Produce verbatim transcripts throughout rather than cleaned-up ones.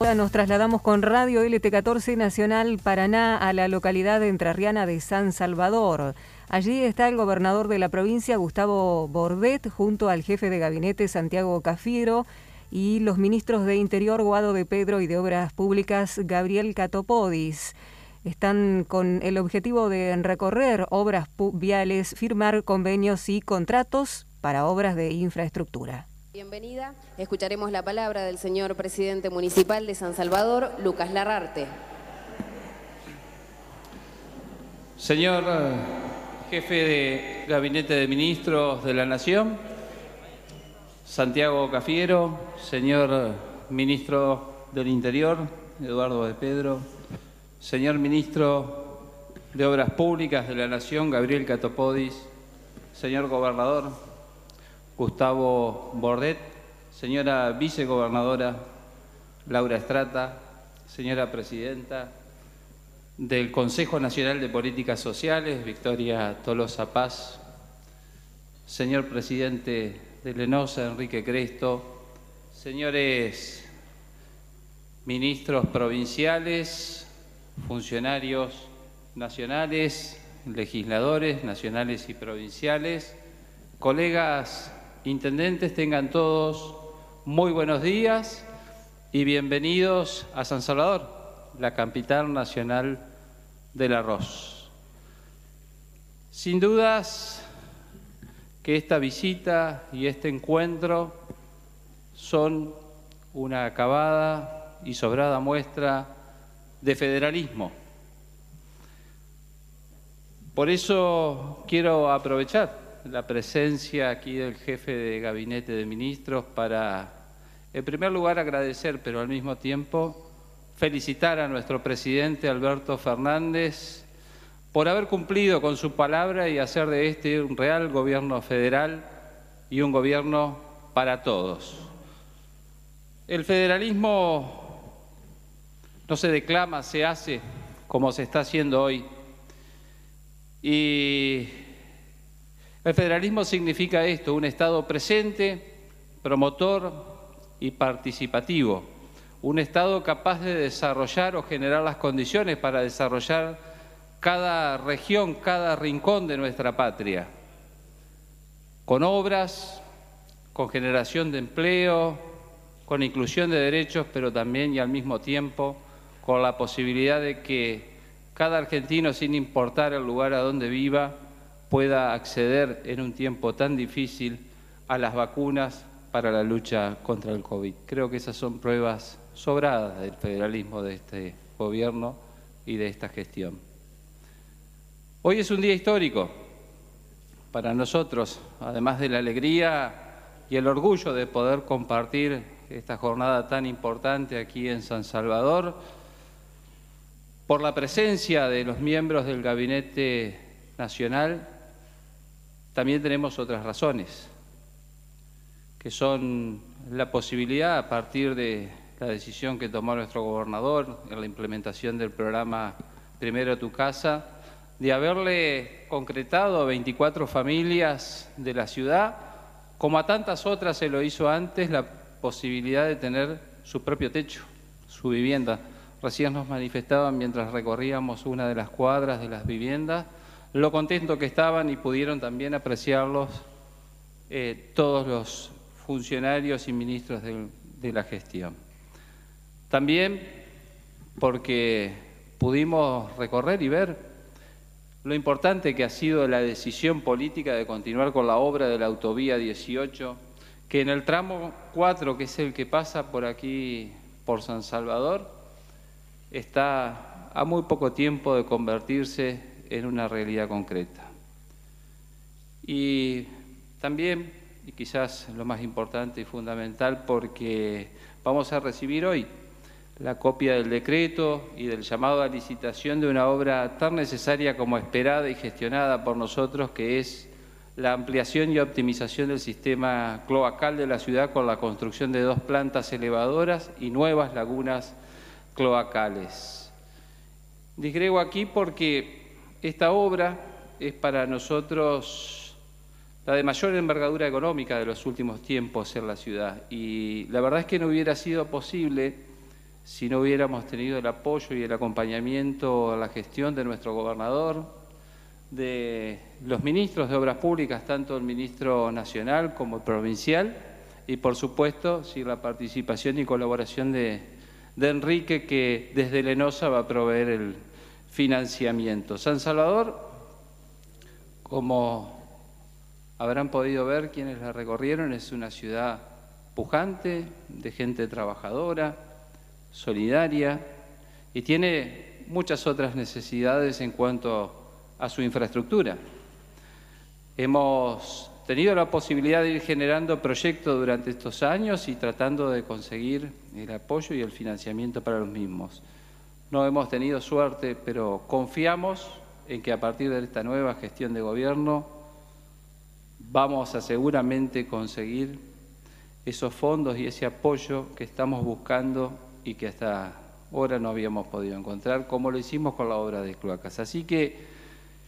Ahora nos trasladamos con Radio L T catorce Nacional Paraná a la localidad entrerriana de San Salvador. Allí está el gobernador de la provincia, Gustavo Bordet, junto al jefe de gabinete, Santiago Cafiero, y los ministros de Interior, Guado de Pedro, y de Obras Públicas, Gabriel Catopodis. Están con el objetivo de recorrer obras viales, firmar convenios y contratos para obras de infraestructura. Bienvenida. Escucharemos la palabra del señor presidente municipal de San Salvador, Lucas Larrarte. Señor jefe de Gabinete de Ministros de la Nación, Santiago Cafiero, señor ministro del Interior, Eduardo de Pedro, señor ministro de Obras Públicas de la Nación, Gabriel Catopodis, señor gobernador, Gustavo Bordet, señora vicegobernadora Laura Estrata, señora presidenta del Consejo Nacional de Políticas Sociales, Victoria Tolosa Paz, señor presidente de Lenosa, Enrique Cresto, señores ministros provinciales, funcionarios nacionales, legisladores nacionales y provinciales, colegas intendentes, tengan todos muy buenos días y bienvenidos a San Salvador, la capital nacional del arroz. Sin dudas que esta visita y este encuentro son una acabada y sobrada muestra de federalismo. Por eso quiero aprovechar la presencia aquí del jefe de Gabinete de Ministros para, en primer lugar, agradecer, pero al mismo tiempo felicitar a nuestro presidente Alberto Fernández por haber cumplido con su palabra y hacer de este un real gobierno federal y un gobierno para todos. El federalismo no se declama, se hace como se está haciendo hoy. Y el federalismo significa esto, un Estado presente, promotor y participativo. Un Estado capaz de desarrollar o generar las condiciones para desarrollar cada región, cada rincón de nuestra patria. Con obras, con generación de empleo, con inclusión de derechos, pero también y al mismo tiempo con la posibilidad de que cada argentino, sin importar el lugar a donde viva, pueda acceder en un tiempo tan difícil a las vacunas para la lucha contra el COVID. Creo que esas son pruebas sobradas del federalismo de este gobierno y de esta gestión. Hoy es un día histórico para nosotros, además de la alegría y el orgullo de poder compartir esta jornada tan importante aquí en San Salvador, por la presencia de los miembros del Gabinete Nacional. También tenemos otras razones, que son la posibilidad, a partir de la decisión que tomó nuestro gobernador en la implementación del programa Primero Tu Casa, de haberle concretado a veinticuatro familias de la ciudad, como a tantas otras se lo hizo antes, la posibilidad de tener su propio techo, su vivienda. Recién nos manifestaban mientras recorríamos una de las cuadras de las viviendas, lo contento que estaban y pudieron también apreciarlos eh, todos los funcionarios y ministros de, de la gestión. También porque pudimos recorrer y ver lo importante que ha sido la decisión política de continuar con la obra de la autovía dieciocho, que en el tramo cuatro, que es el que pasa por aquí, por San Salvador, está a muy poco tiempo de convertirse en una realidad concreta. Y también, y quizás lo más importante y fundamental, porque vamos a recibir hoy la copia del decreto y del llamado a licitación de una obra tan necesaria como esperada y gestionada por nosotros, que es la ampliación y optimización del sistema cloacal de la ciudad con la construcción de dos plantas elevadoras y nuevas lagunas cloacales. Digrego aquí porque esta obra es para nosotros la de mayor envergadura económica de los últimos tiempos en la ciudad, y la verdad es que no hubiera sido posible si no hubiéramos tenido el apoyo y el acompañamiento a la gestión de nuestro gobernador, de los ministros de Obras Públicas, tanto el ministro nacional como el provincial, y por supuesto, sin la participación y colaboración de, de Enrique, que desde Lenosa va a proveer el financiamiento. San Salvador, como habrán podido ver quienes la recorrieron, es una ciudad pujante, de gente trabajadora, solidaria, y tiene muchas otras necesidades en cuanto a su infraestructura. Hemos tenido la posibilidad de ir generando proyectos durante estos años y tratando de conseguir el apoyo y el financiamiento para los mismos. No hemos tenido suerte, pero confiamos en que a partir de esta nueva gestión de gobierno vamos a seguramente conseguir esos fondos y ese apoyo que estamos buscando y que hasta ahora no habíamos podido encontrar, como lo hicimos con la obra de cloacas. Así que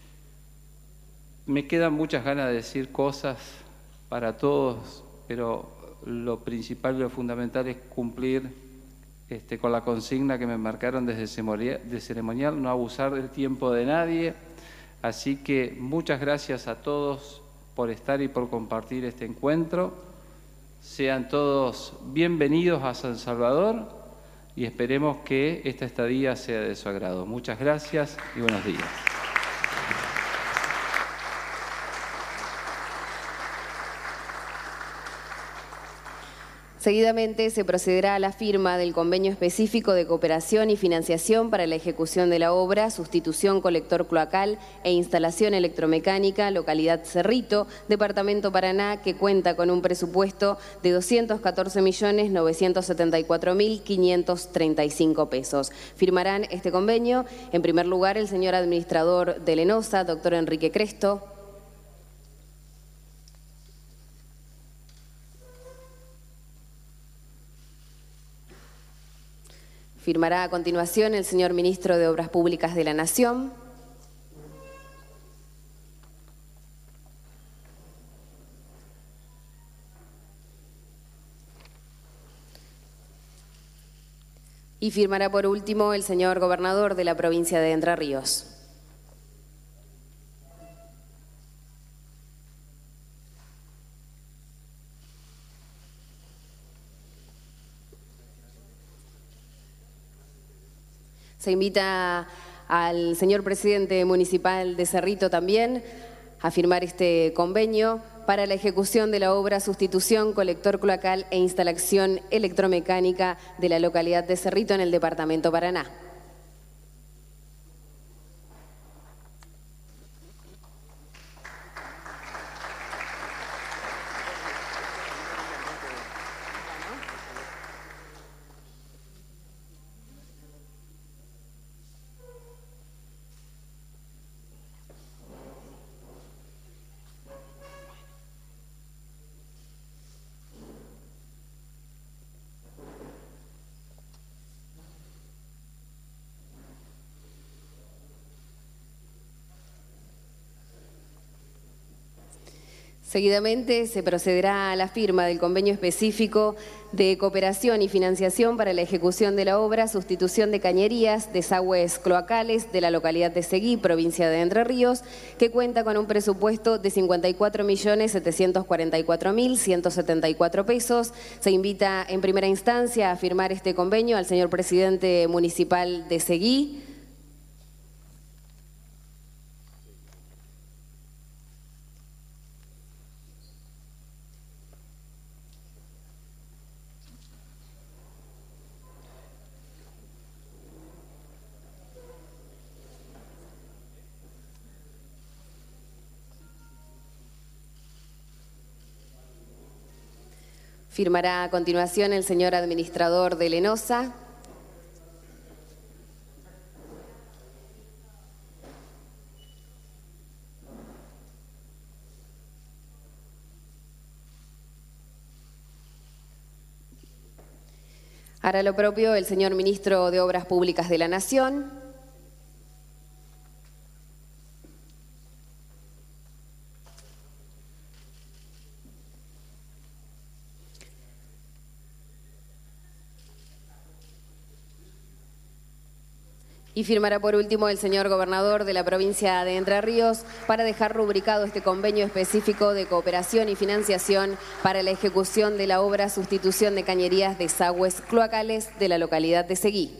me quedan muchas ganas de decir cosas para todos, pero lo principal y lo fundamental es cumplir este, con la consigna que me marcaron desde el ceremonial, no abusar del tiempo de nadie. Así que muchas gracias a todos por estar y por compartir este encuentro. Sean todos bienvenidos a San Salvador y esperemos que esta estadía sea de su agrado. Muchas gracias y buenos días. Seguidamente se procederá a la firma del convenio específico de cooperación y financiación para la ejecución de la obra, sustitución colector cloacal e instalación electromecánica, localidad Cerrito, departamento Paraná, que cuenta con un presupuesto de doscientos catorce millones novecientos setenta y cuatro mil quinientos treinta y cinco pesos. Firmarán este convenio, en primer lugar, el señor administrador de Lenosa, doctor Enrique Cresto. Firmará a continuación el señor Ministro de Obras Públicas de la Nación. Y firmará por último el señor Gobernador de la provincia de Entre Ríos. Se invita al señor presidente municipal de Cerrito también a firmar este convenio para la ejecución de la obra sustitución colector cloacal e instalación electromecánica de la localidad de Cerrito en el departamento Paraná. Seguidamente se procederá a la firma del convenio específico de cooperación y financiación para la ejecución de la obra sustitución de cañerías, desagües cloacales de la localidad de Seguí, provincia de Entre Ríos, que cuenta con un presupuesto de cincuenta y cuatro millones setecientos cuarenta y cuatro mil ciento setenta y cuatro pesos. Se invita en primera instancia a firmar este convenio al señor presidente municipal de Seguí. Firmará a continuación el señor administrador de Lenosa. Hará lo propio el señor ministro de Obras Públicas de la Nación. Y firmará por último el señor gobernador de la provincia de Entre Ríos para dejar rubricado este convenio específico de cooperación y financiación para la ejecución de la obra sustitución de cañerías de desagües cloacales de la localidad de Seguí.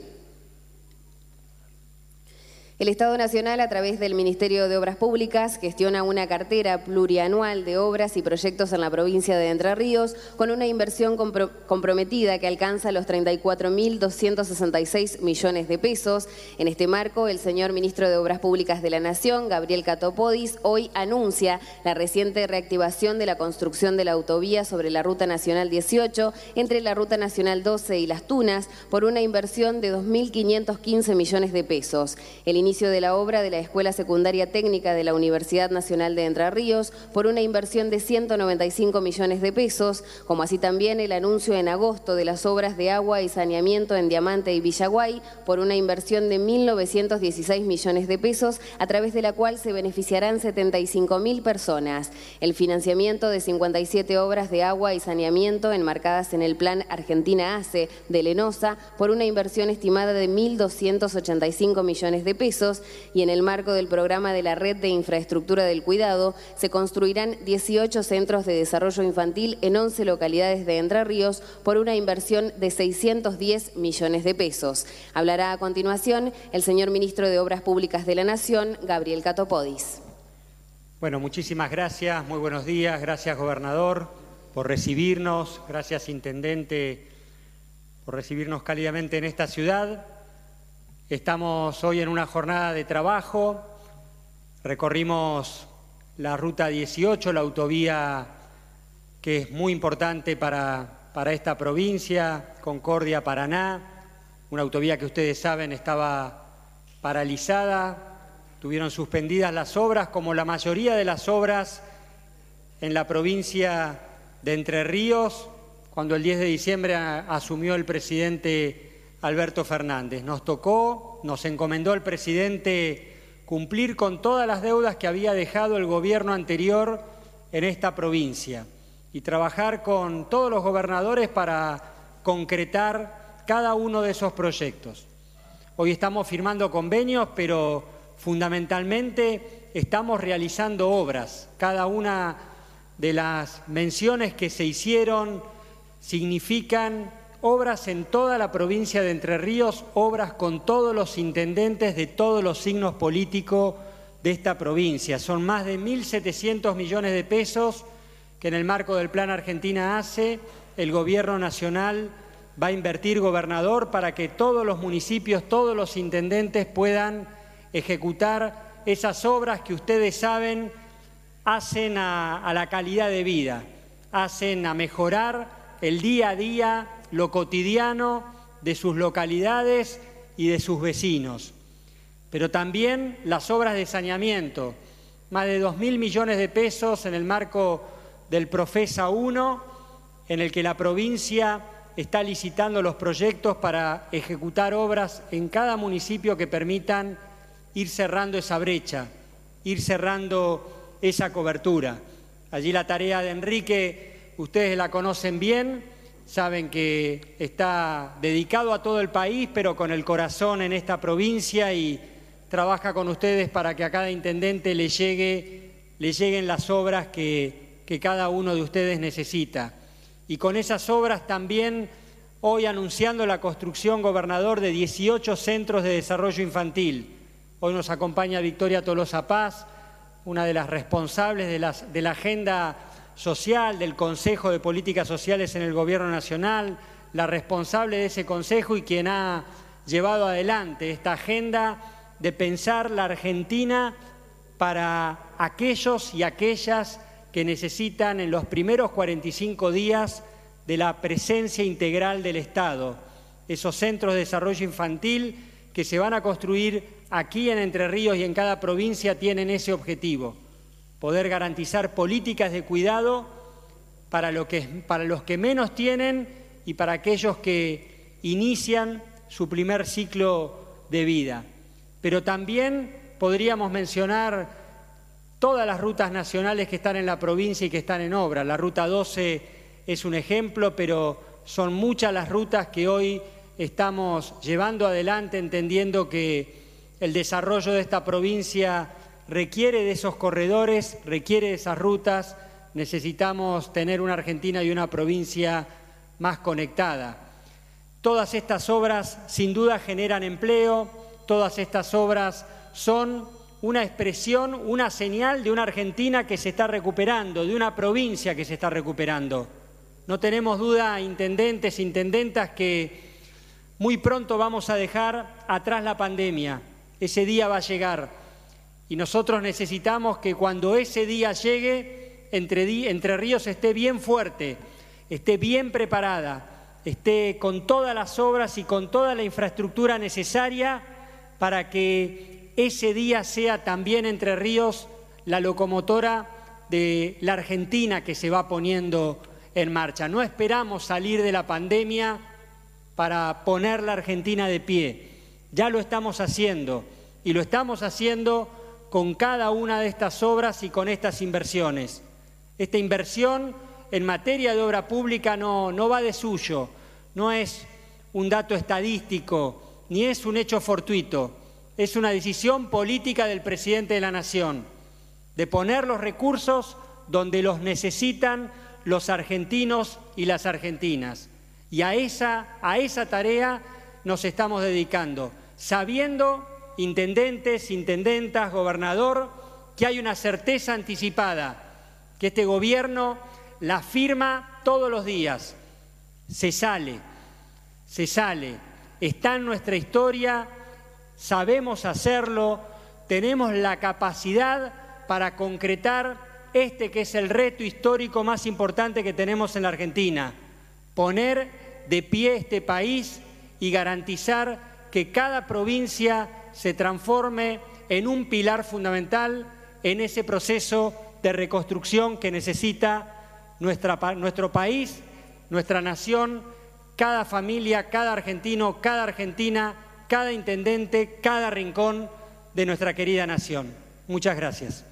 El Estado Nacional, a través del Ministerio de Obras Públicas, gestiona una cartera plurianual de obras y proyectos en la provincia de Entre Ríos con una inversión compro comprometida que alcanza los treinta y cuatro mil doscientos sesenta y seis millones de pesos. En este marco, el señor Ministro de Obras Públicas de la Nación, Gabriel Catopodis, hoy anuncia la reciente reactivación de la construcción de la autovía sobre la Ruta Nacional dieciocho entre la Ruta Nacional doce y Las Tunas por una inversión de dos mil quinientos quince millones de pesos. El inicio de la obra de la Escuela Secundaria Técnica de la Universidad Nacional de Entre Ríos por una inversión de ciento noventa y cinco millones de pesos, como así también el anuncio en agosto de las obras de agua y saneamiento en Diamante y Villaguay por una inversión de mil novecientos dieciséis millones de pesos, a través de la cual se beneficiarán setenta y cinco mil personas. El financiamiento de cincuenta y siete obras de agua y saneamiento enmarcadas en el Plan Argentina ACE de Lenosa por una inversión estimada de mil doscientos ochenta y cinco millones de pesos, y en el marco del programa de la Red de Infraestructura del Cuidado se construirán dieciocho centros de desarrollo infantil en once localidades de Entre Ríos por una inversión de seiscientos diez millones de pesos. Hablará a continuación el señor Ministro de Obras Públicas de la Nación, Gabriel Catopodis. Bueno, muchísimas gracias, muy buenos días, gracias gobernador por recibirnos, gracias intendente por recibirnos cálidamente en esta ciudad. Estamos hoy en una jornada de trabajo, recorrimos la Ruta dieciocho, la autovía que es muy importante para, para esta provincia, Concordia-Paraná, una autovía que ustedes saben estaba paralizada, tuvieron suspendidas las obras, como la mayoría de las obras en la provincia de Entre Ríos, cuando el diez de diciembre asumió el presidente Alberto Fernández. Nos tocó, nos encomendó el presidente cumplir con todas las deudas que había dejado el gobierno anterior en esta provincia y trabajar con todos los gobernadores para concretar cada uno de esos proyectos. Hoy estamos firmando convenios, pero fundamentalmente estamos realizando obras. Cada una de las menciones que se hicieron significan obras en toda la provincia de Entre Ríos, obras con todos los intendentes de todos los signos políticos de esta provincia. Son más de mil setecientos millones de pesos que en el marco del Plan Argentina ACE el Gobierno Nacional va a invertir, gobernador, para que todos los municipios, todos los intendentes puedan ejecutar esas obras que ustedes saben hacen a, a la calidad de vida, hacen a mejorar el día a día, lo cotidiano de sus localidades y de sus vecinos. Pero también las obras de saneamiento, más de dos mil millones de pesos en el marco del Profesa uno, en el que la provincia está licitando los proyectos para ejecutar obras en cada municipio que permitan ir cerrando esa brecha, ir cerrando esa cobertura. Allí la tarea de Enrique, ustedes la conocen bien, saben que está dedicado a todo el país, pero con el corazón en esta provincia, y trabaja con ustedes para que a cada intendente le, llegue, le lleguen las obras que, que cada uno de ustedes necesita. Y con esas obras también hoy anunciando la construcción, gobernador, de dieciocho centros de desarrollo infantil. Hoy nos acompaña Victoria Tolosa Paz, una de las responsables de, las, de la agenda social, del Consejo de Políticas Sociales en el Gobierno Nacional, la responsable de ese consejo y quien ha llevado adelante esta agenda de pensar la Argentina para aquellos y aquellas que necesitan en los primeros cuarenta y cinco días de la presencia integral del Estado. Esos centros de desarrollo infantil que se van a construir aquí en Entre Ríos y en cada provincia tienen ese objetivo: poder garantizar políticas de cuidado para, lo que, para los que menos tienen y para aquellos que inician su primer ciclo de vida. Pero también podríamos mencionar todas las rutas nacionales que están en la provincia y que están en obra. La Ruta doce es un ejemplo, pero son muchas las rutas que hoy estamos llevando adelante, entendiendo que el desarrollo de esta provincia requiere de esos corredores, requiere de esas rutas. Necesitamos tener una Argentina y una provincia más conectada. Todas estas obras sin duda generan empleo, todas estas obras son una expresión, una señal de una Argentina que se está recuperando, de una provincia que se está recuperando. No tenemos duda, intendentes, intendentas, que muy pronto vamos a dejar atrás la pandemia. Ese día va a llegar y nosotros necesitamos que cuando ese día llegue, Entre, Entre Ríos esté bien fuerte, esté bien preparada, esté con todas las obras y con toda la infraestructura necesaria para que ese día sea también Entre Ríos la locomotora de la Argentina que se va poniendo en marcha. No esperamos salir de la pandemia para poner la Argentina de pie. Ya lo estamos haciendo y lo estamos haciendo con cada una de estas obras y con estas inversiones. Esta inversión en materia de obra pública no, no va de suyo, no es un dato estadístico, ni es un hecho fortuito, es una decisión política del presidente de la Nación, de poner los recursos donde los necesitan los argentinos y las argentinas. Y a esa, a esa tarea nos estamos dedicando, sabiendo, intendentes, intendentas, gobernador, que hay una certeza anticipada, que este gobierno la firma todos los días. Se sale, se sale, está en nuestra historia, sabemos hacerlo, tenemos la capacidad para concretar este que es el reto histórico más importante que tenemos en la Argentina, poner de pie este país y garantizar que cada provincia se transforme en un pilar fundamental en ese proceso de reconstrucción que necesita nuestra, nuestro país, nuestra nación, cada familia, cada argentino, cada argentina, cada intendente, cada rincón de nuestra querida nación. Muchas gracias.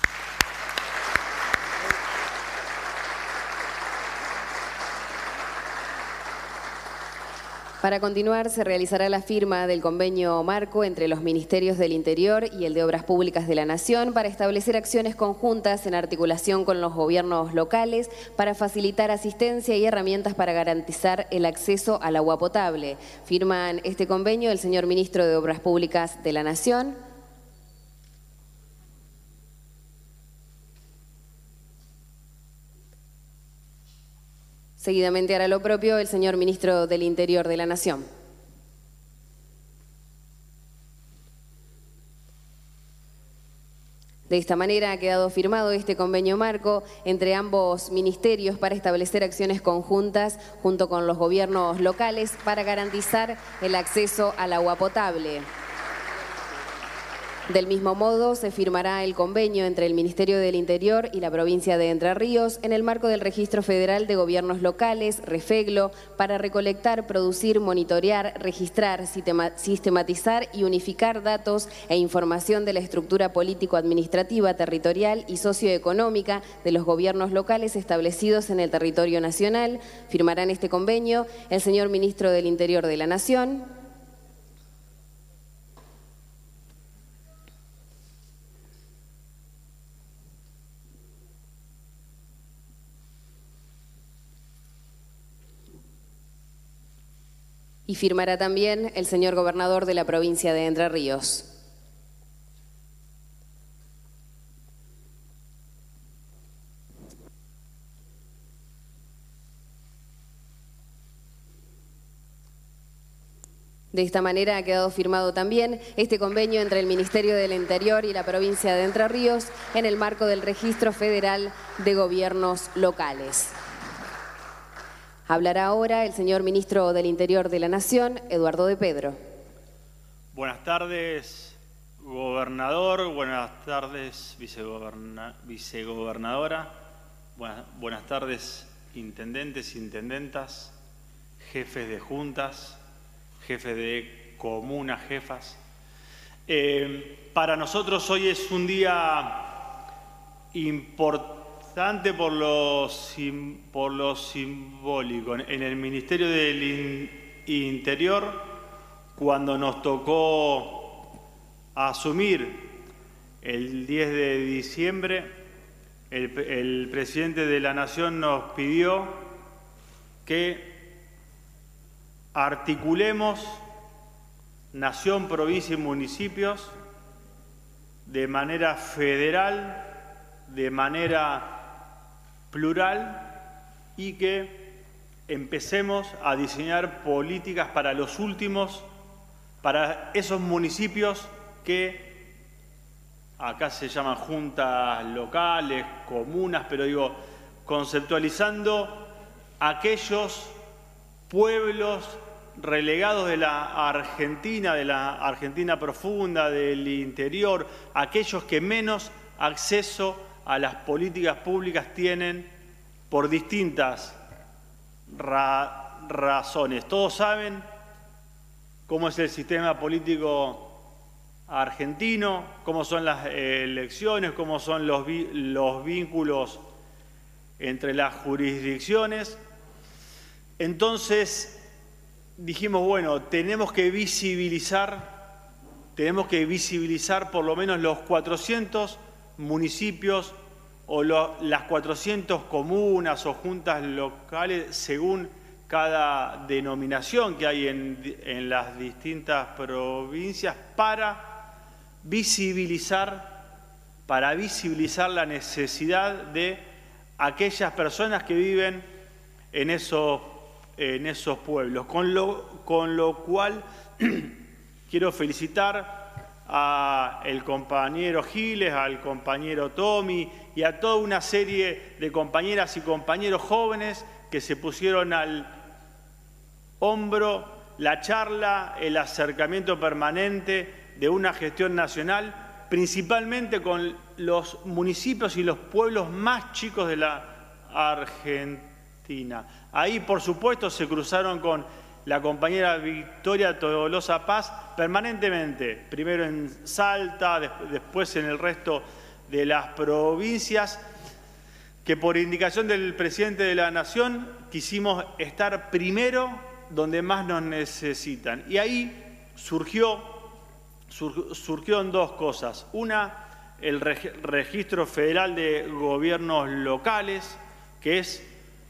Para continuar, se realizará la firma del convenio marco entre los Ministerios del Interior y el de Obras Públicas de la Nación para establecer acciones conjuntas en articulación con los gobiernos locales para facilitar asistencia y herramientas para garantizar el acceso al agua potable. Firman este convenio el señor Ministro de Obras Públicas de la Nación, seguidamente hará lo propio el señor Ministro del Interior de la Nación. De esta manera ha quedado firmado este convenio marco entre ambos ministerios para establecer acciones conjuntas junto con los gobiernos locales para garantizar el acceso al agua potable. Del mismo modo, se firmará el convenio entre el Ministerio del Interior y la provincia de Entre Ríos en el marco del Registro Federal de Gobiernos Locales, REFEGLO, para recolectar, producir, monitorear, registrar, sistematizar y unificar datos e información de la estructura político-administrativa, territorial y socioeconómica de los gobiernos locales establecidos en el territorio nacional. Firmarán este convenio el señor Ministro del Interior de la Nación, y firmará también el señor Gobernador de la provincia de Entre Ríos. De esta manera ha quedado firmado también este convenio entre el Ministerio del Interior y la provincia de Entre Ríos en el marco del Registro Federal de Gobiernos Locales. Hablará ahora el señor Ministro del Interior de la Nación, Eduardo de Pedro. Buenas tardes, gobernador. Buenas tardes, vicegoberna, vicegobernadora. Buenas, buenas tardes, intendentes, intendentas, jefes de juntas, jefes de comunas, jefas. Eh, para nosotros hoy es un día importante por lo, por lo simbólico. En el Ministerio del Interior, cuando nos tocó asumir el diez de diciembre, el, el presidente de la Nación nos pidió que articulemos nación, provincia y municipios de manera federal, de manera plural, y que empecemos a diseñar políticas para los últimos, para esos municipios que acá se llaman juntas locales, comunas, pero digo, conceptualizando aquellos pueblos relegados de la Argentina, de la Argentina profunda, del interior, aquellos que menos acceso a las políticas públicas tienen por distintas ra razones. Todos saben cómo es el sistema político argentino, cómo son las elecciones, cómo son los, los vínculos entre las jurisdicciones. Entonces dijimos, bueno, tenemos que visibilizar, tenemos que visibilizar por lo menos los cuatrocientos municipios o lo, las cuatrocientas comunas o juntas locales según cada denominación que hay en, en las distintas provincias para visibilizar, para visibilizar la necesidad de aquellas personas que viven en esos, en esos pueblos. Con lo, con lo cual quiero felicitar al compañero Giles, al compañero Tommy y a toda una serie de compañeras y compañeros jóvenes que se pusieron al hombro la charla, el acercamiento permanente de una gestión nacional, principalmente con los municipios y los pueblos más chicos de la Argentina. Ahí, por supuesto, se cruzaron con la compañera Victoria Tolosa Paz permanentemente, primero en Salta, después en el resto de las provincias, que por indicación del presidente de la Nación quisimos estar primero donde más nos necesitan. Y ahí surgió, sur, surgieron dos cosas. Una, el reg, Registro Federal de Gobiernos Locales, que es,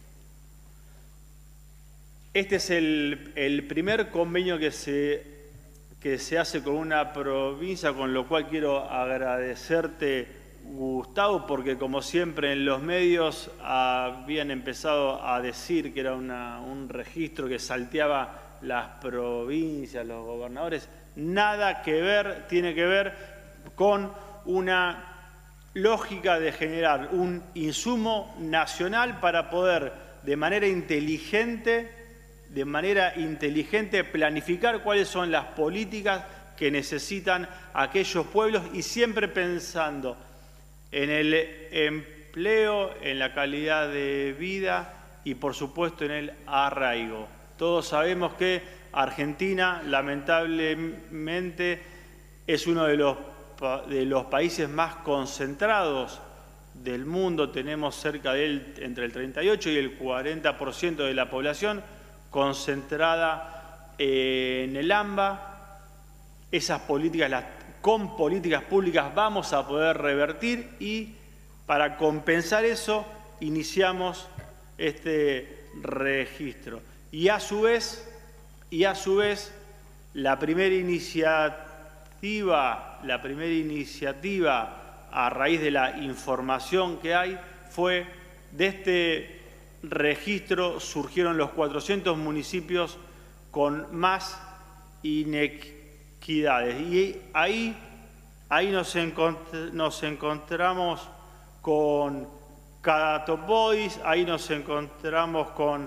este es el, el primer convenio que se, que se hace con una provincia, con lo cual quiero agradecerte, Gustavo, porque como siempre en los medios habían empezado a decir que era una, un registro que salteaba las provincias, los gobernadores. Nada que ver, tiene que ver con una lógica de generar un insumo nacional para poder de manera inteligente, de manera inteligente planificar cuáles son las políticas que necesitan aquellos pueblos y siempre pensando en el empleo, en la calidad de vida y, por supuesto, en el arraigo. Todos sabemos que Argentina, lamentablemente, es uno de los, de los países más concentrados del mundo. Tenemos cerca de él entre el treinta y ocho y el cuarenta por ciento de la población concentrada en el AMBA. Esas políticas las con políticas públicas vamos a poder revertir y para compensar eso iniciamos este registro. Y a su vez, y a su vez la primera iniciativa, la primera iniciativa a raíz de la información que hay fue de este registro surgieron los cuatrocientos municipios con más inequidades. Y ahí, ahí nos, encont nos encontramos con Catopodis, ahí nos encontramos con,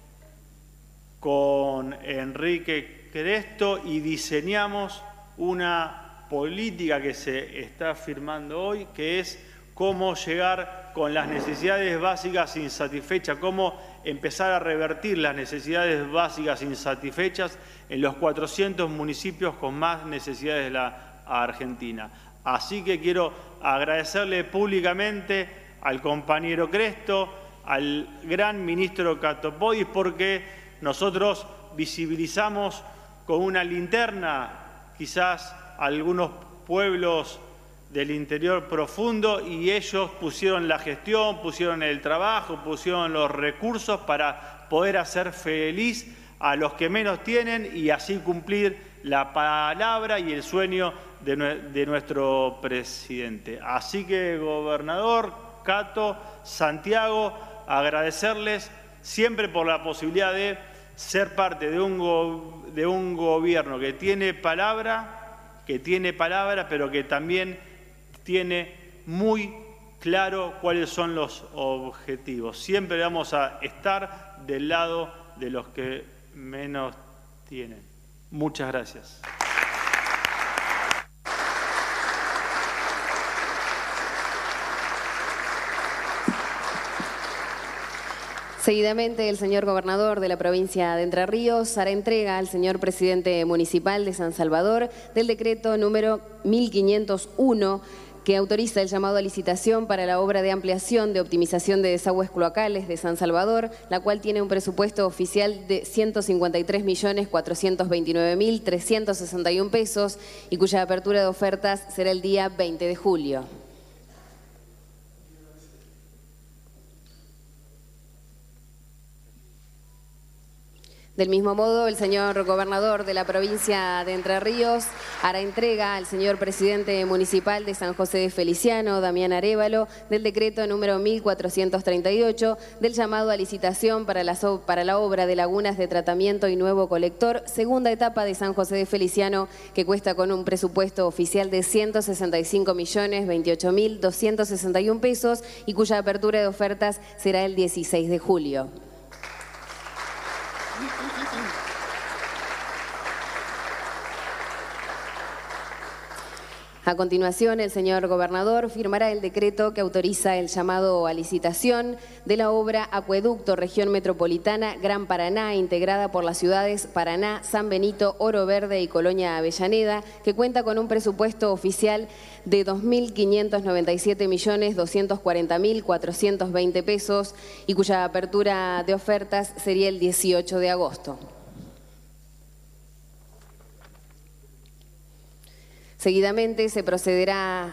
con Enrique Cresto y diseñamos una política que se está firmando hoy, que es cómo llegar con las necesidades básicas insatisfechas, cómo empezar a revertir las necesidades básicas insatisfechas en los cuatrocientos municipios con más necesidades de la Argentina. Así que quiero agradecerle públicamente al compañero Cresto, al gran ministro Catopodis, porque nosotros visibilizamos con una linterna quizás algunos pueblos del interior profundo y ellos pusieron la gestión, pusieron el trabajo, pusieron los recursos para poder hacer feliz a los que menos tienen y así cumplir la palabra y el sueño de, de nuestro presidente. Así que, gobernador, Cato, Santiago, agradecerles siempre por la posibilidad de ser parte de un, go, de un gobierno que tiene palabra, que tiene palabra, pero que también tiene muy claro cuáles son los objetivos. Siempre vamos a estar del lado de los que menos tienen. Muchas gracias. Seguidamente, el señor gobernador de la provincia de Entre Ríos hará entrega al señor presidente municipal de San Salvador del decreto número mil quinientos uno que autoriza el llamado a licitación para la obra de ampliación de optimización de desagües cloacales de San Salvador, la cual tiene un presupuesto oficial de ciento cincuenta y tres millones cuatrocientos veintinueve mil trescientos sesenta y uno pesos y cuya apertura de ofertas será el día veinte de julio. Del mismo modo, el señor gobernador de la provincia de Entre Ríos hará entrega al señor presidente municipal de San José de Feliciano, Damián Arévalo, del decreto número mil cuatrocientos treinta y ocho del llamado a licitación para la, para la obra de lagunas de tratamiento y nuevo colector, segunda etapa de San José de Feliciano, que cuesta con un presupuesto oficial de ciento sesenta y cinco millones veintiocho mil doscientos sesenta y uno pesos y cuya apertura de ofertas será el dieciséis de julio. A continuación, el señor gobernador firmará el decreto que autoriza el llamado a licitación de la obra Acueducto Región Metropolitana Gran Paraná, integrada por las ciudades Paraná, San Benito, Oro Verde y Colonia Avellaneda, que cuenta con un presupuesto oficial de dos mil quinientos noventa y siete millones doscientos cuarenta mil cuatrocientos veinte pesos y cuya apertura de ofertas sería el dieciocho de agosto. Seguidamente se procederá.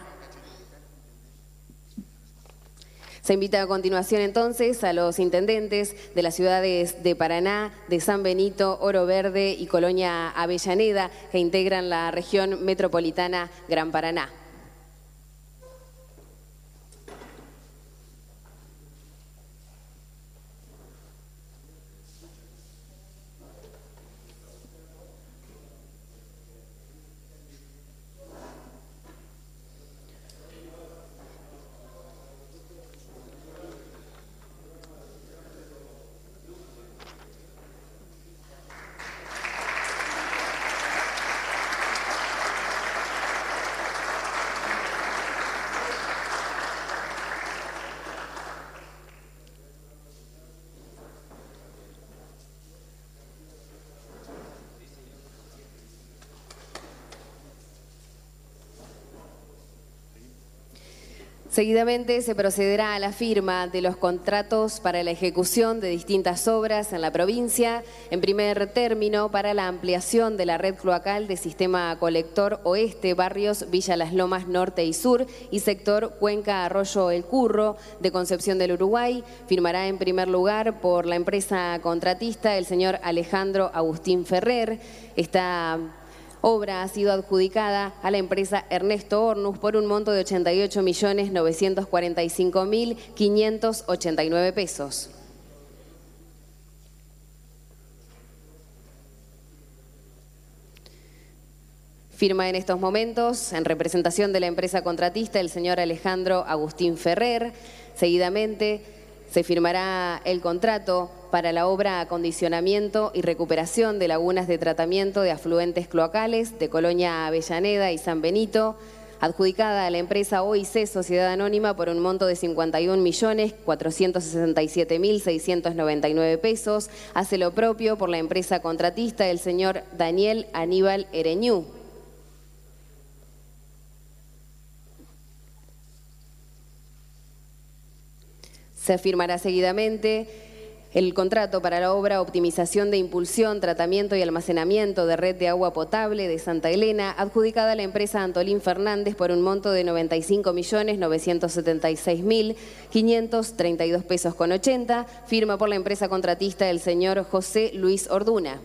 Se invita a continuación entonces a los intendentes de las ciudades de Paraná, de San Benito, Oro Verde y Colonia Avellaneda, que integran la región metropolitana Gran Paraná. Seguidamente se procederá a la firma de los contratos para la ejecución de distintas obras en la provincia. En primer término, para la ampliación de la red cloacal de Sistema Colector Oeste, barrios Villa Las Lomas Norte y Sur y sector Cuenca Arroyo El Curro de Concepción del Uruguay. Firmará en primer lugar por la empresa contratista el señor Alejandro Agustín Ferrer. Esta obra ha sido adjudicada a la empresa Ernesto Hornus por un monto de ochenta y ocho millones novecientos cuarenta y cinco mil quinientos ochenta y nueve pesos. Firma en estos momentos, en representación de la empresa contratista, el señor Alejandro Agustín Ferrer. Seguidamente se firmará el contrato para la obra Acondicionamiento y Recuperación de Lagunas de Tratamiento de Afluentes Cloacales de Colonia Avellaneda y San Benito, adjudicada a la empresa O I C Sociedad Anónima por un monto de cincuenta y un millones cuatrocientos sesenta y siete mil seiscientos noventa y nueve pesos. Hace lo propio por la empresa contratista el señor Daniel Aníbal Ereñú. Se firmará seguidamente El contrato para la obra Optimización de Impulsión, Tratamiento y Almacenamiento de Red de Agua Potable de Santa Elena, adjudicada a la empresa Antolín Fernández por un monto de noventa y cinco millones novecientos setenta y seis mil quinientos treinta y dos pesos con ochenta, firma por la empresa contratista el señor José Luis Orduna.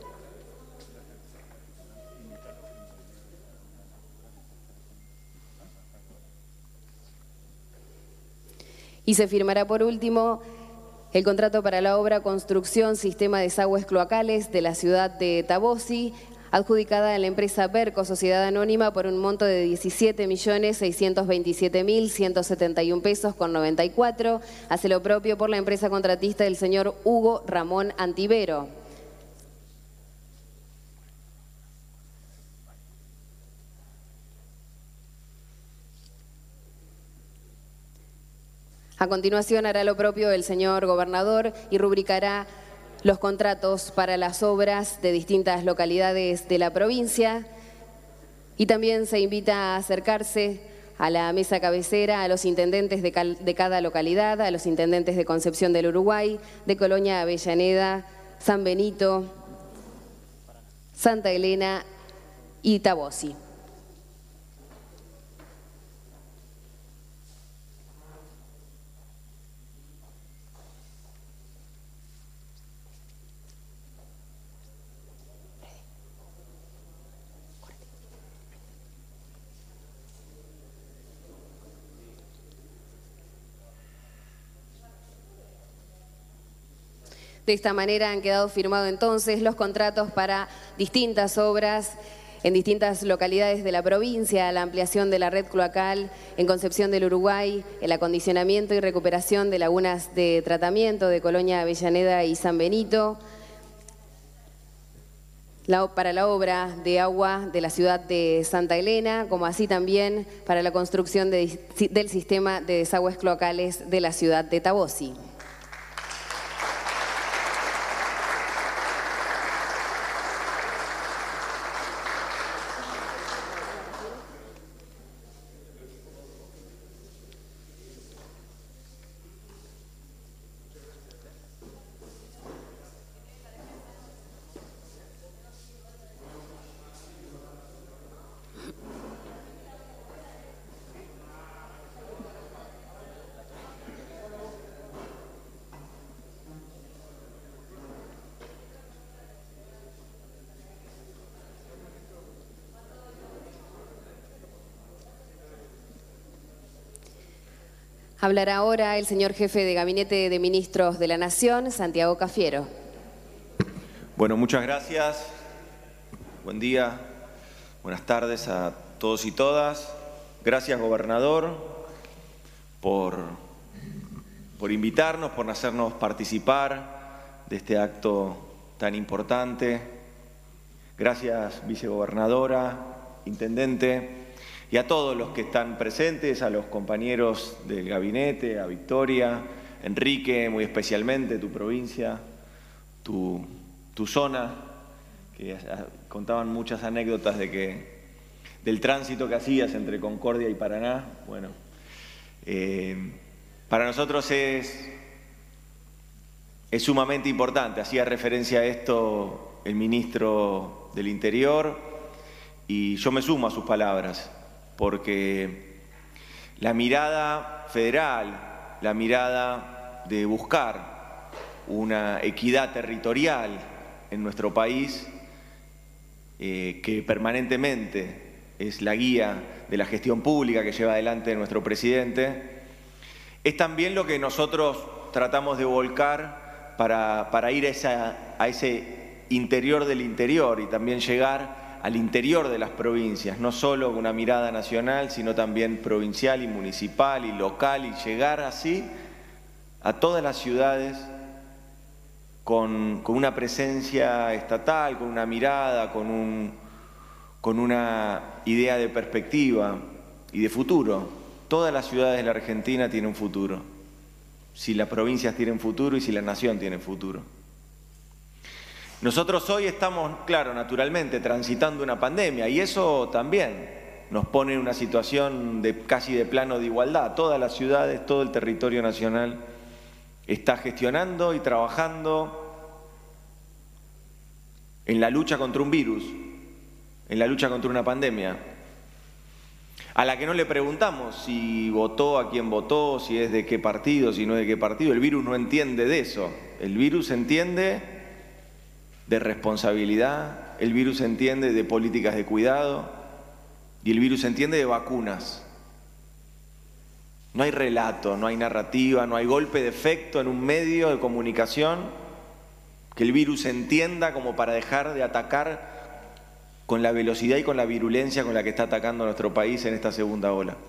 Y se firmará por último el contrato para la obra Construcción Sistema de Desagües Cloacales de la ciudad de Tabosi, adjudicada a la empresa Berco Sociedad Anónima por un monto de diecisiete millones seiscientos veintisiete mil ciento setenta y un pesos con noventa y cuatro, hace lo propio por la empresa contratista del señor Hugo Ramón Antivero. A continuación hará lo propio el señor gobernador y rubricará los contratos para las obras de distintas localidades de la provincia, y también se invita a acercarse a la mesa cabecera a los intendentes de, cal, de cada localidad, a los intendentes de Concepción del Uruguay, de Colonia Avellaneda, San Benito, Santa Elena y Tabosi. De esta manera han quedado firmados entonces los contratos para distintas obras en distintas localidades de la provincia, la ampliación de la red cloacal en Concepción del Uruguay, el acondicionamiento y recuperación de lagunas de tratamiento de Colonia Avellaneda y San Benito, la, para la obra de agua de la ciudad de Santa Elena, como así también para la construcción de, del sistema de desagües cloacales de la ciudad de Tabosi. Hablará ahora el señor jefe de Gabinete de Ministros de la Nación, Santiago Cafiero. Bueno, muchas gracias. Buen día, buenas tardes a todos y todas. Gracias, gobernador, por, por invitarnos, por hacernos participar de este acto tan importante. Gracias, vicegobernadora, intendente, y a todos los que están presentes, a los compañeros del gabinete, a Victoria, Enrique, muy especialmente, tu provincia, tu, tu zona, que contaban muchas anécdotas de que, del tránsito que hacías entre Concordia y Paraná. Bueno, eh, para nosotros es, es sumamente importante. Hacía referencia a esto el ministro del Interior y yo me sumo a sus palabras, porque la mirada federal, la mirada de buscar una equidad territorial en nuestro país, eh, que permanentemente es la guía de la gestión pública que lleva adelante nuestro presidente, es también lo que nosotros tratamos de volcar para, para ir a, esa, a ese interior del interior y también llegar al interior de las provincias, no solo con una mirada nacional, sino también provincial y municipal y local, y llegar así a todas las ciudades con, con una presencia estatal, con una mirada, con, un, con una idea de perspectiva y de futuro. Todas las ciudades de la Argentina tienen un futuro, si las provincias tienen futuro y si la nación tiene futuro. Nosotros hoy estamos, claro, naturalmente, transitando una pandemia y eso también nos pone en una situación de, casi de plano de igualdad. Todas las ciudades, todo el territorio nacional está gestionando y trabajando en la lucha contra un virus, en la lucha contra una pandemia, a la que no le preguntamos si votó, a quién votó, si es de qué partido, si no es de qué partido. El virus no entiende de eso. El virus entiende de responsabilidad, el virus entiende de políticas de cuidado y el virus entiende de vacunas. No hay relato, no hay narrativa, no hay golpe de efecto en un medio de comunicación que el virus entienda como para dejar de atacar con la velocidad y con la virulencia con la que está atacando a nuestro país en esta segunda ola.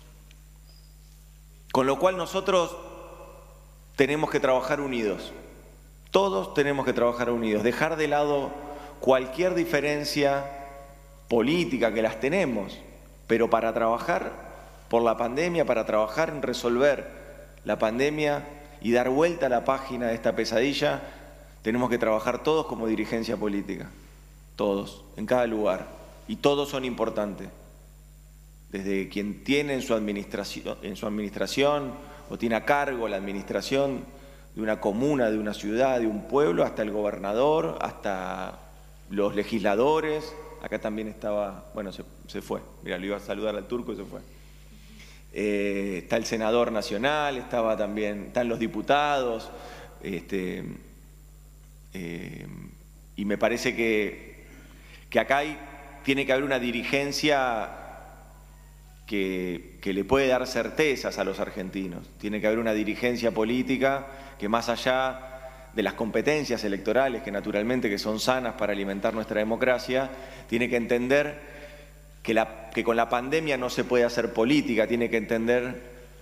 Con lo cual nosotros tenemos que trabajar unidos. Todos tenemos que trabajar unidos, dejar de lado cualquier diferencia política, que las tenemos, pero para trabajar por la pandemia, para trabajar en resolver la pandemia y dar vuelta a la página de esta pesadilla, tenemos que trabajar todos como dirigencia política, todos, en cada lugar, y todos son importantes, desde quien tiene en su administración, en su administración o tiene a cargo la administración de una comuna, de una ciudad, de un pueblo, hasta el gobernador, hasta los legisladores. Acá también estaba, bueno, se, se fue, mira, lo iba a saludar al turco y se fue. Eh, está el senador nacional, estaba también, están los diputados, este, eh, y me parece que, que acá hay, tiene que haber una dirigencia que, que le puede dar certezas a los argentinos, tiene que haber una dirigencia política que más allá de las competencias electorales, que naturalmente que son sanas para alimentar nuestra democracia, tiene que entender que, la, que con la pandemia no se puede hacer política, tiene que entender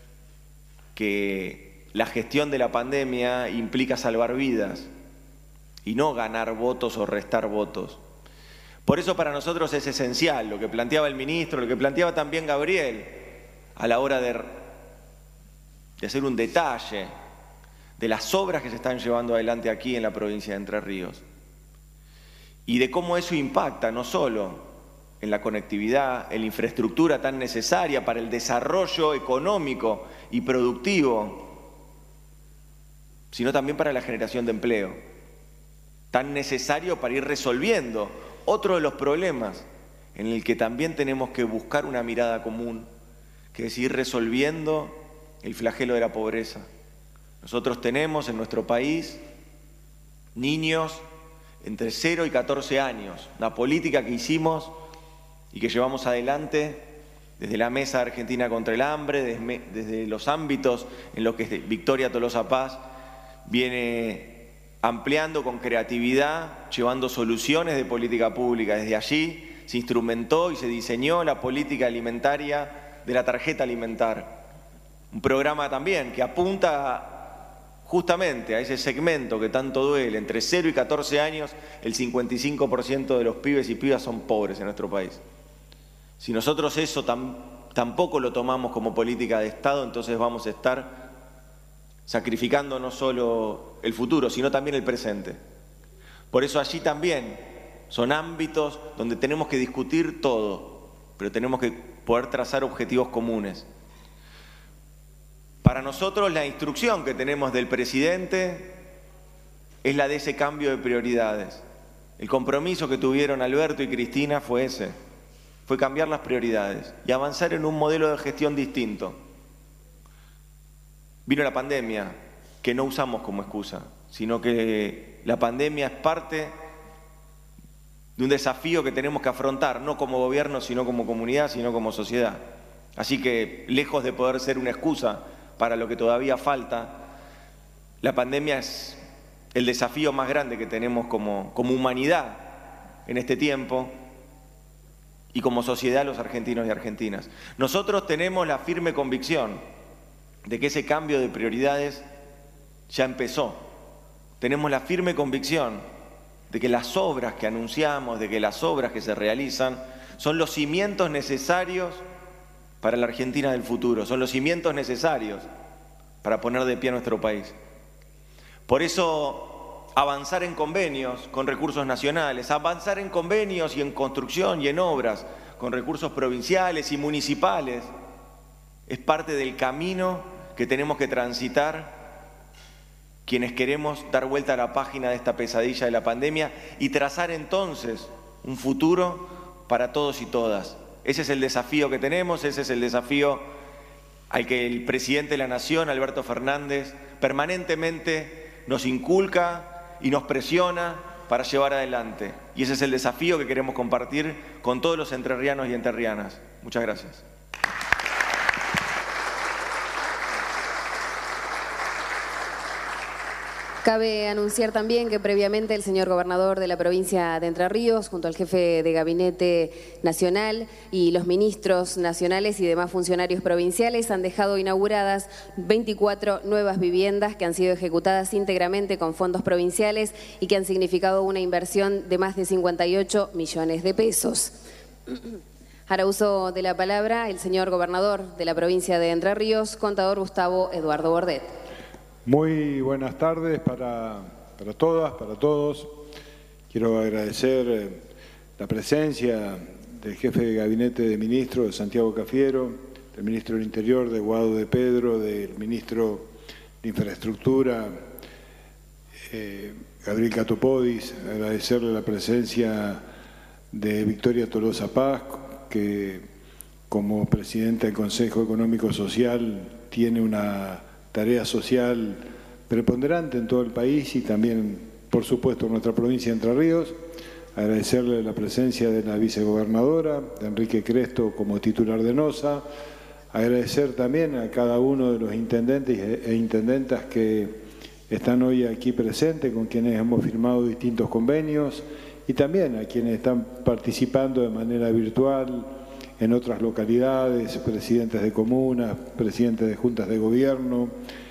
que la gestión de la pandemia implica salvar vidas y no ganar votos o restar votos. Por eso para nosotros es esencial lo que planteaba el ministro, lo que planteaba también Gabriel, a la hora de, de hacer un detalle de las obras que se están llevando adelante aquí en la provincia de Entre Ríos y de cómo eso impacta no solo en la conectividad, en la infraestructura tan necesaria para el desarrollo económico y productivo, sino también para la generación de empleo, tan necesario para ir resolviendo otro de los problemas en el que también tenemos que buscar una mirada común, que es ir resolviendo el flagelo de la pobreza. Nosotros tenemos en nuestro país niños entre cero y catorce años, una política que hicimos y que llevamos adelante desde la Mesa Argentina contra el Hambre, desde, desde los ámbitos en los que Victoria Tolosa Paz viene ampliando con creatividad, llevando soluciones de política pública. Desde allí se instrumentó y se diseñó la política alimentaria de la tarjeta alimentar. Un programa también que apunta justamente a ese segmento que tanto duele. Entre cero y catorce años, el cincuenta y cinco por ciento de los pibes y pibas son pobres en nuestro país. Si nosotros eso tam, tampoco lo tomamos como política de Estado, entonces vamos a estar sacrificando no solo el futuro, sino también el presente. Por eso allí también son ámbitos donde tenemos que discutir todo, pero tenemos que poder trazar objetivos comunes. Para nosotros la instrucción que tenemos del presidente es la de ese cambio de prioridades. El compromiso que tuvieron Alberto y Cristina fue ese, fue cambiar las prioridades y avanzar en un modelo de gestión distinto. Vino la pandemia, que no usamos como excusa, sino que la pandemia es parte de un desafío que tenemos que afrontar, no como gobierno, sino como comunidad, sino como sociedad. Así que, lejos de poder ser una excusa para lo que todavía falta, la pandemia es el desafío más grande que tenemos como, como humanidad en este tiempo y como sociedad los argentinos y argentinas. Nosotros tenemos la firme convicción de que ese cambio de prioridades ya empezó. Tenemos la firme convicción de que las obras que anunciamos, de que las obras que se realizan, son los cimientos necesarios para la Argentina del futuro, son los cimientos necesarios para poner de pie a nuestro país. Por eso, avanzar en convenios con recursos nacionales, avanzar en convenios y en construcción y en obras con recursos provinciales y municipales, es parte del camino que tenemos que transitar quienes queremos dar vuelta a la página de esta pesadilla de la pandemia y trazar entonces un futuro para todos y todas. Ese es el desafío que tenemos, ese es el desafío al que el presidente de la Nación, Alberto Fernández, permanentemente nos inculca y nos presiona para llevar adelante. Y ese es el desafío que queremos compartir con todos los entrerrianos y entrerrianas. Muchas gracias. Cabe anunciar también que previamente el señor gobernador de la provincia de Entre Ríos, junto al jefe de gabinete nacional y los ministros nacionales y demás funcionarios provinciales, han dejado inauguradas veinticuatro nuevas viviendas que han sido ejecutadas íntegramente con fondos provinciales y que han significado una inversión de más de cincuenta y ocho millones de pesos. Hará uso de la palabra el señor gobernador de la provincia de Entre Ríos, contador Gustavo Eduardo Bordet. Muy buenas tardes para, para todas, para todos. Quiero agradecer eh, la presencia del jefe de gabinete de ministros, de Santiago Cafiero, del ministro del Interior, de Guado de Pedro, del ministro de Infraestructura, eh, Gabriel Catopodis, agradecerle la presencia de Victoria Tolosa Paz, que como presidenta del Consejo Económico Social tiene una tarea social preponderante en todo el país y también, por supuesto, en nuestra provincia de Entre Ríos. Agradecerle la presencia de la vicegobernadora, de Enrique Cresto, como titular de NOSA. Agradecer también a cada uno de los intendentes e intendentas que están hoy aquí presentes, con quienes hemos firmado distintos convenios, y también a quienes están participando de manera virtual en otras localidades, presidentes de comunas, presidentes de juntas de gobierno.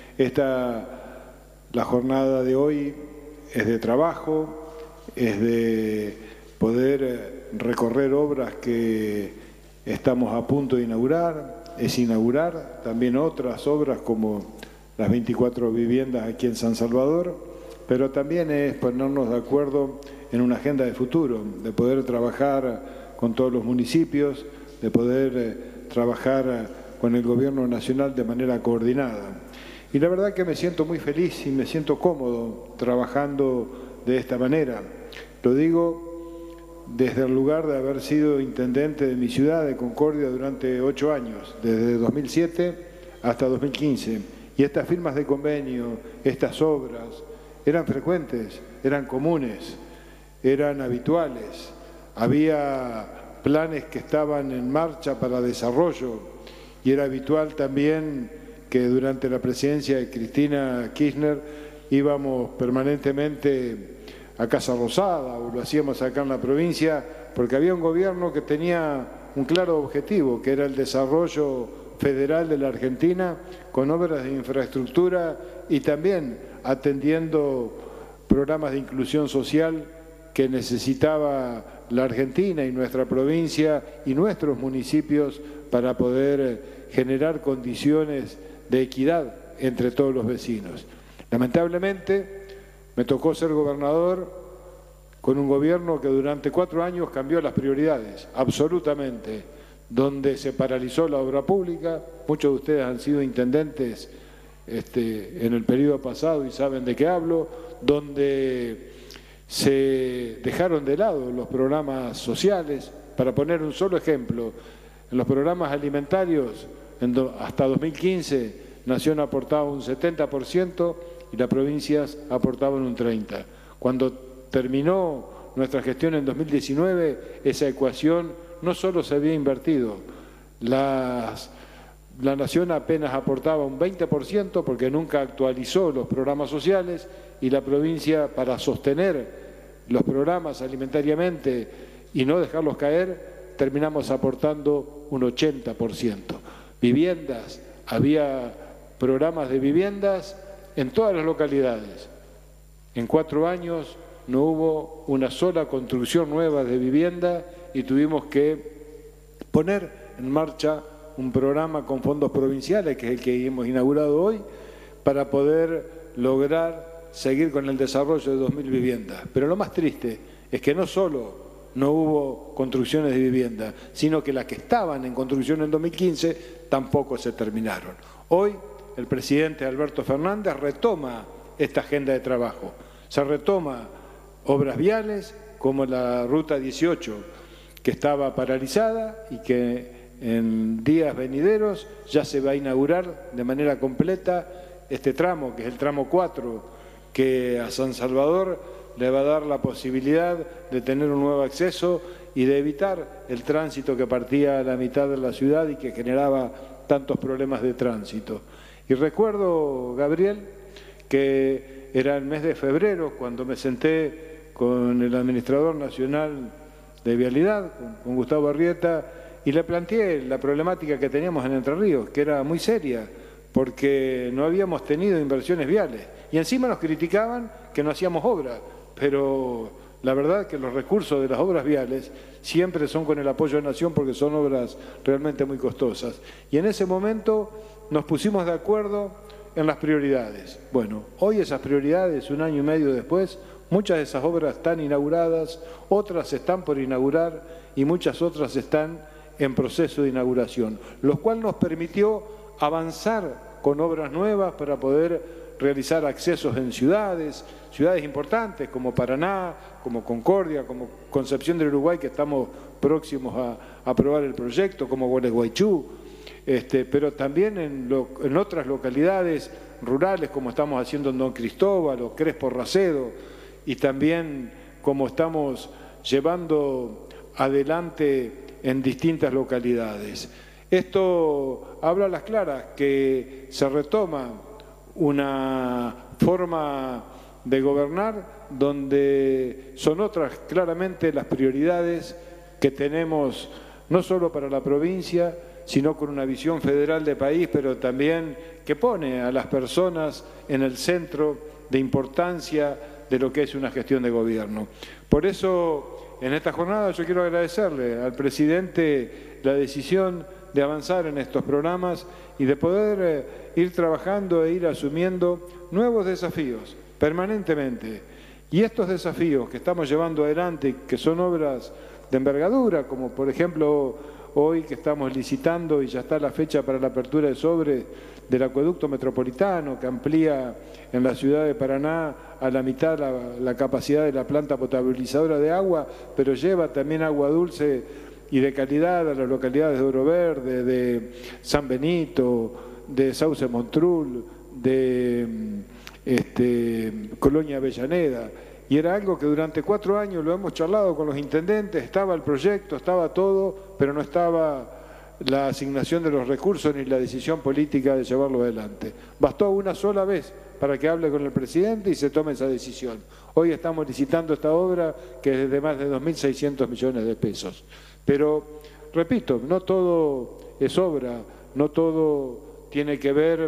Esta, la jornada de hoy es de trabajo, es de poder recorrer obras que estamos a punto de inaugurar, es inaugurar también otras obras como las veinticuatro viviendas aquí en San Salvador, pero también es ponernos de acuerdo en una agenda de futuro, de poder trabajar con todos los municipios, de poder eh, trabajar eh, con el Gobierno Nacional de manera coordinada. Y la verdad que me siento muy feliz y me siento cómodo trabajando de esta manera. Lo digo desde el lugar de haber sido intendente de mi ciudad, de Concordia, durante ocho años, desde dos mil siete hasta dos mil quince. Y estas firmas de convenio, estas obras, eran frecuentes, eran comunes, eran habituales. Había planes que estaban en marcha para desarrollo y era habitual también que durante la presidencia de Cristina Kirchner íbamos permanentemente a Casa Rosada o lo hacíamos acá en la provincia porque había un gobierno que tenía un claro objetivo, que era el desarrollo federal de la Argentina con obras de infraestructura y también atendiendo programas de inclusión social que necesitaba la Argentina y nuestra provincia y nuestros municipios para poder generar condiciones de equidad entre todos los vecinos. Lamentablemente, me tocó ser gobernador con un gobierno que durante cuatro años cambió las prioridades, absolutamente, donde se paralizó la obra pública. Muchos de ustedes han sido intendentes este, en el periodo pasado y saben de qué hablo, donde se dejaron de lado los programas sociales. Para poner un solo ejemplo, en los programas alimentarios, en do, hasta dos mil quince, Nación aportaba un setenta por ciento y las provincias aportaban un treinta por ciento. Cuando terminó nuestra gestión en dos mil diecinueve, esa ecuación no solo se había invertido, las, la Nación apenas aportaba un veinte por ciento porque nunca actualizó los programas sociales y la provincia, para sostener los programas alimentariamente y no dejarlos caer, terminamos aportando un ochenta por ciento. Viviendas, había programas de viviendas en todas las localidades. En cuatro años no hubo una sola construcción nueva de vivienda y tuvimos que poner en marcha un programa con fondos provinciales, que es el que hemos inaugurado hoy, para poder lograr seguir con el desarrollo de dos mil viviendas. Pero lo más triste es que no solo no hubo construcciones de vivienda, sino que las que estaban en construcción en dos mil quince tampoco se terminaron. Hoy el presidente Alberto Fernández retoma esta agenda de trabajo. Se retoma obras viales como la Ruta dieciocho, que estaba paralizada y que en días venideros ya se va a inaugurar de manera completa este tramo, que es el tramo cuatro, que a San Salvador le va a dar la posibilidad de tener un nuevo acceso y de evitar el tránsito que partía a la mitad de la ciudad y que generaba tantos problemas de tránsito. Y recuerdo, Gabriel, que era el mes de febrero cuando me senté con el administrador nacional de Vialidad, con Gustavo Arrieta, y le planteé la problemática que teníamos en Entre Ríos, que era muy seria, porque no habíamos tenido inversiones viales. Y encima nos criticaban que no hacíamos obra, pero la verdad que los recursos de las obras viales siempre son con el apoyo de Nación porque son obras realmente muy costosas. Y en ese momento nos pusimos de acuerdo en las prioridades. Bueno, hoy esas prioridades, un año y medio después, muchas de esas obras están inauguradas, otras están por inaugurar y muchas otras están en proceso de inauguración, lo cual nos permitió avanzar con obras nuevas para poder realizar accesos en ciudades, ciudades importantes como Paraná, como Concordia, como Concepción del Uruguay, que estamos próximos a, a aprobar el proyecto, como Gualeguaychú, este, pero también en, lo, en otras localidades rurales, como estamos haciendo en Don Cristóbal o Crespo Racedo, y también como estamos llevando adelante en distintas localidades. Esto habla a las claras que se retoma una forma de gobernar donde son otras claramente las prioridades que tenemos no solo para la provincia, sino con una visión federal de país, pero también que pone a las personas en el centro de importancia de lo que es una gestión de gobierno. Por eso, en esta jornada yo quiero agradecerle al presidente la decisión de avanzar en estos programas y de poder eh, ir trabajando e ir asumiendo nuevos desafíos permanentemente. Y estos desafíos que estamos llevando adelante, que son obras de envergadura, como por ejemplo hoy que estamos licitando y ya está la fecha para la apertura de sobre del acueducto metropolitano, que amplía en la ciudad de Paraná a la mitad la, la capacidad de la planta potabilizadora de agua, pero lleva también agua dulce y de calidad a las localidades de Oro Verde, de San Benito, de Sauce Montrul, de este, Colonia Avellaneda. Y era algo que durante cuatro años lo hemos charlado con los intendentes, estaba el proyecto, estaba todo, pero no estaba la asignación de los recursos ni la decisión política de llevarlo adelante. Bastó una sola vez para que hable con el presidente y se tome esa decisión. Hoy estamos licitando esta obra que es de más de dos mil seiscientos millones de pesos. Pero, repito, no todo es obra, no todo tiene que ver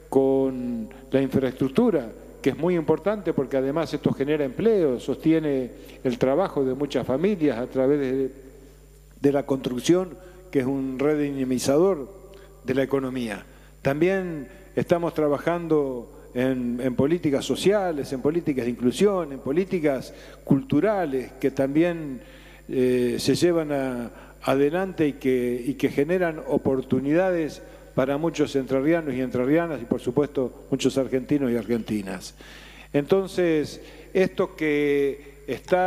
con la infraestructura, que es muy importante porque además esto genera empleo, sostiene el trabajo de muchas familias a través de, de la construcción, que es un redinamizador de la economía. También estamos trabajando en, en políticas sociales, en políticas de inclusión, en políticas culturales que también eh, se llevan a, adelante y que, y que generan oportunidades para muchos entrerrianos y entrerrianas y por supuesto muchos argentinos y argentinas. Entonces, esto que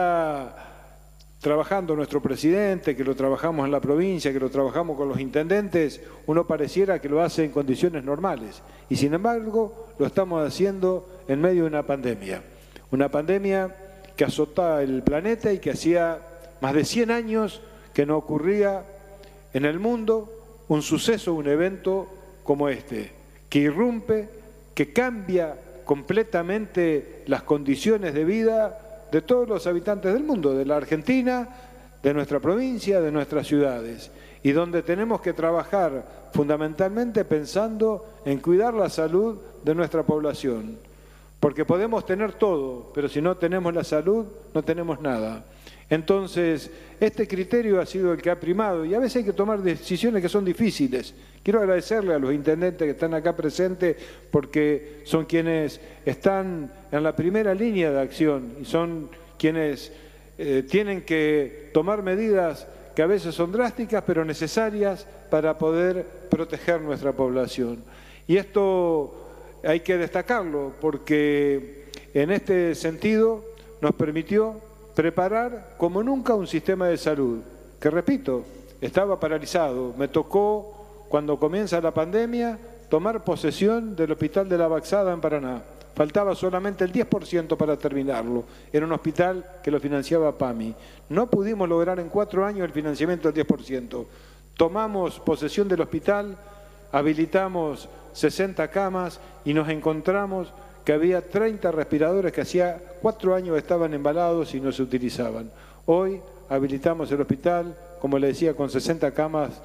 está trabajando nuestro presidente, que lo trabajamos en la provincia, que lo trabajamos con los intendentes, uno pareciera que lo hace en condiciones normales y sin embargo lo estamos haciendo en medio de una pandemia. Una pandemia que azotaba el planeta y que hacía más de cien años que no ocurría en el mundo un suceso, un evento como este, que irrumpe, que cambia completamente las condiciones de vida de todos los habitantes del mundo, de la Argentina, de nuestra provincia, de nuestras ciudades, y donde tenemos que trabajar fundamentalmente pensando en cuidar la salud de nuestra población, porque podemos tener todo, pero si no tenemos la salud, no tenemos nada. Entonces, este criterio ha sido el que ha primado y a veces hay que tomar decisiones que son difíciles. Quiero agradecerle a los intendentes que están acá presentes porque son quienes están en la primera línea de acción y son quienes eh, tienen que tomar medidas que a veces son drásticas pero necesarias para poder proteger nuestra población. Y esto hay que destacarlo porque en este sentido nos permitió preparar como nunca un sistema de salud que, repito, estaba paralizado. Me tocó, cuando comienza la pandemia, tomar posesión del Hospital de la Baxada en Paraná. Faltaba solamente el diez por ciento para terminarlo. Era un hospital que lo financiaba PAMI. No pudimos lograr en cuatro años el financiamiento del diez por ciento. Tomamos posesión del hospital, habilitamos sesenta camas y nos encontramos que había treinta respiradores que hacía cuatro años estaban embalados y no se utilizaban. Hoy habilitamos el hospital, como le decía, con sesenta camas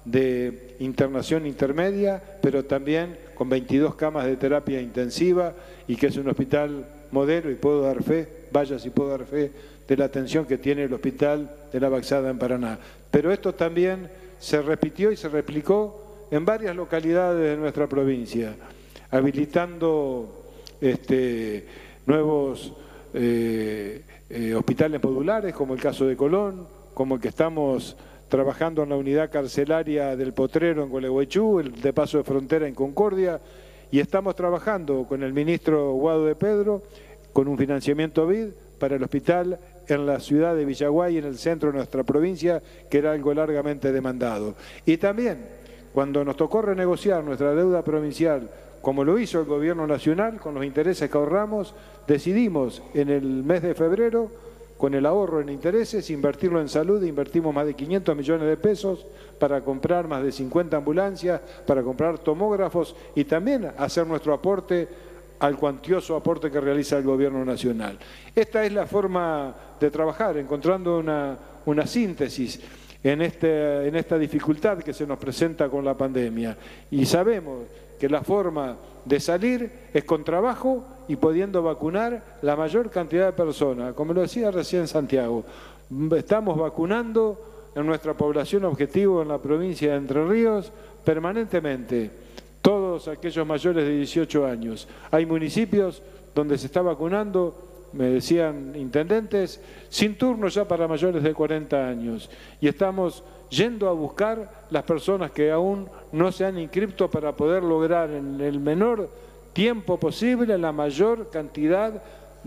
de internación intermedia, pero también con veintidós camas de terapia intensiva y que es un hospital modelo y puedo dar fe, vaya si puedo dar fe, de la atención que tiene el Hospital de la Baxada en Paraná. Pero esto también se repitió y se replicó en varias localidades de nuestra provincia, habilitando este, nuevos eh, eh, hospitales modulares, como el caso de Colón, como el que estamos trabajando en la unidad carcelaria del Potrero en Gualeguaychú, el de Paso de Frontera en Concordia, y estamos trabajando con el ministro Guado de Pedro, con un financiamiento B I D para el hospital en la ciudad de Villaguay, en el centro de nuestra provincia, que era algo largamente demandado. Y también, cuando nos tocó renegociar nuestra deuda provincial, como lo hizo el gobierno nacional, con los intereses que ahorramos, decidimos en el mes de febrero, con el ahorro en intereses, invertirlo en salud. Invertimos más de quinientos millones de pesos para comprar más de cincuenta ambulancias, para comprar tomógrafos y también hacer nuestro aporte al cuantioso aporte que realiza el gobierno nacional. Esta es la forma de trabajar, encontrando una, una síntesis en, este, en esta dificultad que se nos presenta con la pandemia. Y sabemos que la forma de salir es con trabajo y pudiendo vacunar la mayor cantidad de personas. Como lo decía recién Santiago, estamos vacunando en nuestra población objetivo en la provincia de Entre Ríos permanentemente, todos aquellos mayores de dieciocho años. Hay municipios donde se está vacunando, me decían intendentes, sin turno ya para mayores de cuarenta años. Y estamos yendo a buscar las personas que aún no se han inscrito para poder lograr en el menor tiempo posible la mayor cantidad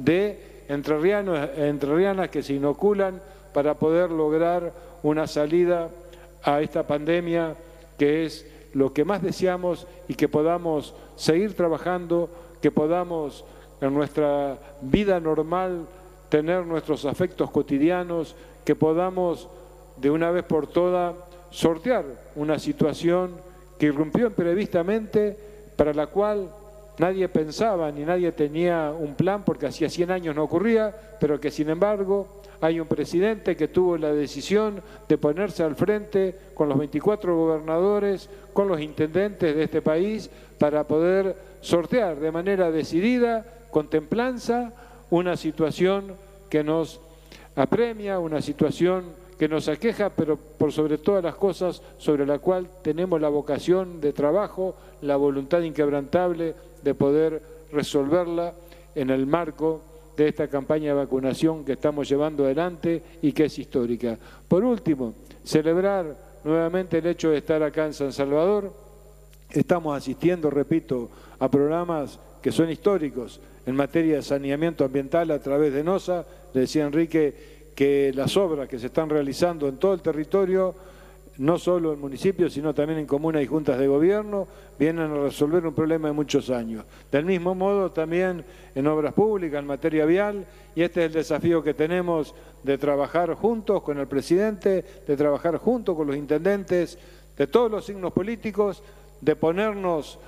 de entrerrianos, entrerrianas que se inoculan para poder lograr una salida a esta pandemia que es lo que más deseamos y que podamos seguir trabajando, que podamos en nuestra vida normal tener nuestros afectos cotidianos, que podamos de una vez por todas sortear una situación que irrumpió imprevistamente, para la cual nadie pensaba ni nadie tenía un plan porque hacía cien años no ocurría, pero que sin embargo hay un presidente que tuvo la decisión de ponerse al frente con los veinticuatro gobernadores, con los intendentes de este país, para poder sortear de manera decidida, con templanza, una situación que nos apremia, una situación que nos aqueja, pero por sobre todas las cosas, sobre la cual tenemos la vocación de trabajo, la voluntad inquebrantable de poder resolverla en el marco de esta campaña de vacunación que estamos llevando adelante y que es histórica. Por último, celebrar nuevamente el hecho de estar acá en San Salvador. Estamos asistiendo, repito, a programas que son históricos en materia de saneamiento ambiental a través de NOSA. Le decía Enrique que las obras que se están realizando en todo el territorio, no solo en municipios, sino también en comunas y juntas de gobierno, vienen a resolver un problema de muchos años. Del mismo modo, también en obras públicas, en materia vial, y este es el desafío que tenemos de trabajar juntos con el presidente, de trabajar juntos con los intendentes, de todos los signos políticos, de ponernos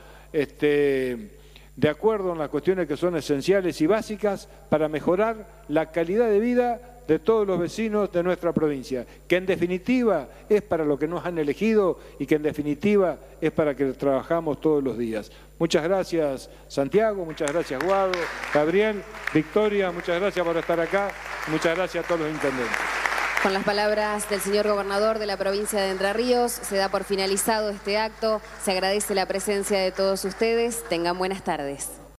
este, de acuerdo en las cuestiones que son esenciales y básicas para mejorar la calidad de vida de todos los vecinos de nuestra provincia, que en definitiva es para lo que nos han elegido y que en definitiva es para que trabajamos todos los días. Muchas gracias Santiago, muchas gracias Guado, Gabriel, Victoria, muchas gracias por estar acá, muchas gracias a todos los intendentes. Con las palabras del señor gobernador de la provincia de Entre Ríos, se da por finalizado este acto. Se agradece la presencia de todos ustedes. Tengan buenas tardes.